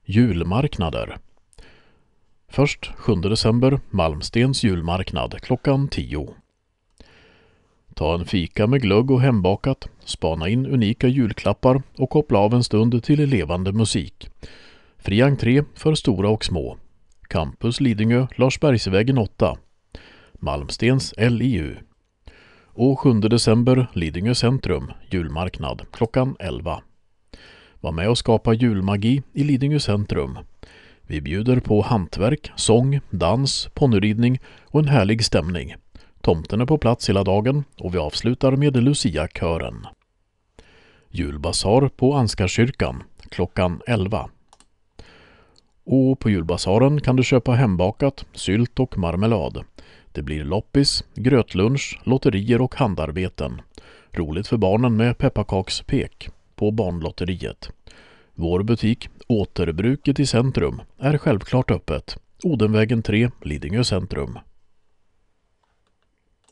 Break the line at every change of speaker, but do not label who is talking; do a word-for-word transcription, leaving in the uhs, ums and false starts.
Julmarknader. Först sjunde december, Malmstens julmarknad klockan tio. Ta en fika med glögg och hembakat, spana in unika julklappar och koppla av en stund till levande musik. Fri entré för stora och små. Campus Lidingö, Larsbergsvägen åtta. Malmstens L I U. Och sjunde december, Lidingö centrum, julmarknad klockan elva. Var med och skapa julmagi i Lidingö centrum. Vi bjuder på hantverk, sång, dans, ponnyridning och en härlig stämning. Tomten är på plats hela dagen och vi avslutar med Lucia-kören. Julbasar på Anskarskyrkan klockan elva. Och på julbasaren kan du köpa hembakat, sylt och marmelad. Det blir loppis, grötlunch, lotterier och handarbeten. Roligt för barnen med pepparkakspek på barnlotteriet. Vår butik Återbruket i centrum är självklart öppet. Odenvägen tre, Lidingö centrum.